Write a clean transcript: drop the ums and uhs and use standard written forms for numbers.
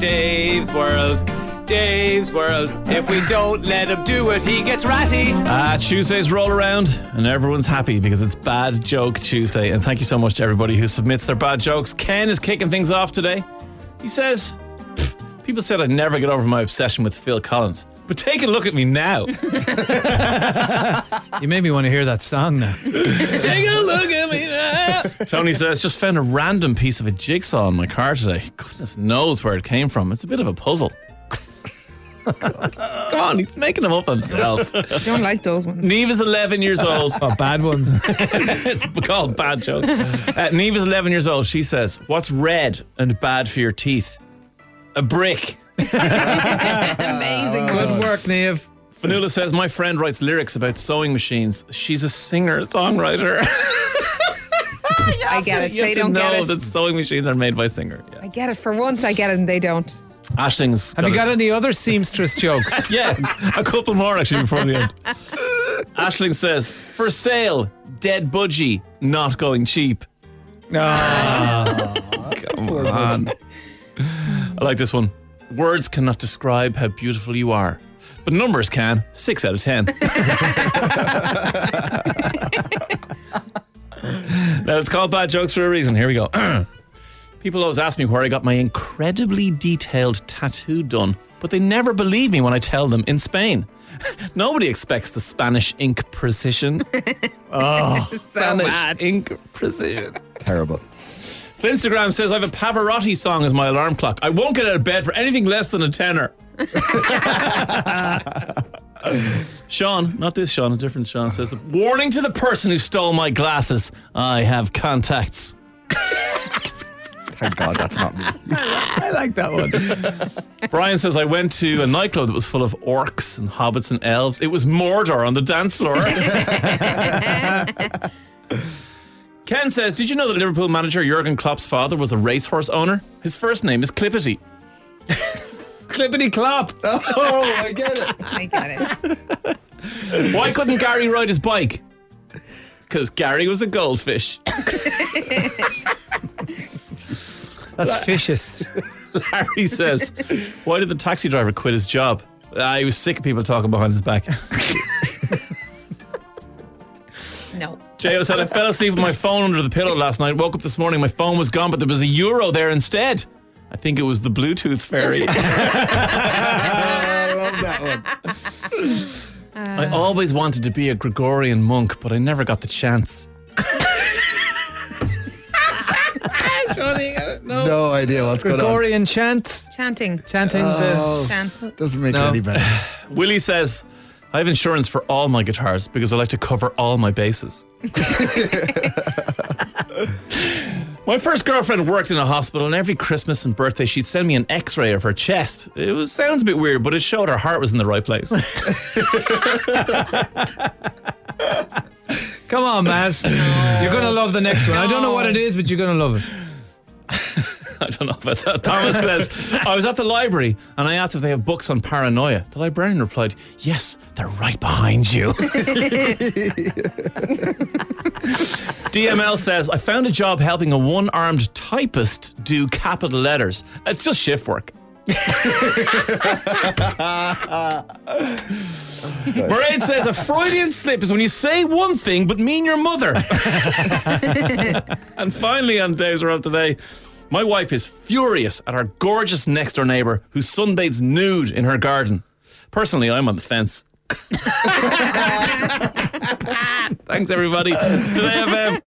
Dave's World. Dave's World. If we don't let him do it, he gets ratty. Tuesdays roll around and everyone's happy because it's Bad Joke Tuesday. And thank you so much to everybody who submits their bad jokes. Ken is kicking things off today. He says, people said I'd never get over my obsession with Phil Collins. But take a look at me now. You made me want to hear that song now. Take a look at me now. Tony says, just found a random piece of a jigsaw in my car today. Goodness knows where it came from. It's a bit of a puzzle. Go on, he's making them up himself. I don't like those ones. Neve is 11 years old. Oh, bad ones. It's called bad joke. Neve is 11 years old. She says, what's red and bad for your teeth? A brick. Amazing. Good work, Neve. Fanula says, my friend writes lyrics about sewing machines. She's a singer-songwriter. I get it. You have They to don't know get it. that sewing machines are made by singers. Yeah. I get it. For once, I get it and they don't. Ashling's Have you got any other seamstress jokes? Yeah, a couple more actually before the end. Aisling says, for sale, dead budgie, not going cheap. No. Come on. I like this one. Words cannot describe how beautiful you are, but numbers can. 6 out of 10. Now, it's called Bad Jokes for a reason. Here we go. People always ask me where I got my incredibly detailed tattoo done, but they never believe me when I tell them in Spain. Nobody expects the Spanish ink precision. Oh, So Spanish bad. ink precision. Terrible. Instagram says I have a Pavarotti song as my alarm clock. I won't get out of bed for anything less than a tenner. Sean, not this Sean, a different Sean, says, warning to the person who stole my glasses. I have contacts. Thank God that's not me. I like that one. Brian says, I went to a nightclub that was full of orcs and hobbits and elves. It was Mordor on the dance floor. Ken says, did you know that Liverpool manager Jurgen Klopp's father was a racehorse owner? His first name is Clippity. Clippity clop. Oh, I get it. I get it. Why couldn't Gary ride his bike? Because Gary was a goldfish. That's fischest. Larry says, why did the taxi driver quit his job? He was sick of people talking behind his back. No. J.O. said, I fell asleep with my phone under the pillow last night. Woke up this morning, my phone was gone, but there was a euro there instead. I think it was the Bluetooth fairy. I love that one. I always wanted to be a Gregorian monk, but I never got the chance. No idea what's going on. Gregorian chants. Chanting. Chanting the... Chants. Doesn't make it No. any better. Willie says, I have insurance for all my guitars because I like to cover all my bases. My first girlfriend worked in a hospital, and every Christmas and birthday she'd send me an x-ray of her chest. Sounds a bit weird, but it showed her heart was in the right place. Come on, Maz. You're going to love the next one. I don't know what it is, but you're going to love it. I don't know about that. Thomas says, I was at the library and I asked if they have books on paranoia. The librarian replied, yes, they're right behind you. DML says, I found a job helping a one-armed typist do capital letters. It's just shift work. Mairead says, a Freudian slip is when you say one thing but mean your mother. And finally on Days Are Up today, my wife is furious at our gorgeous next door neighbour who sunbathes nude in her garden. Personally, I'm on the fence. Thanks everybody. It's Today FM.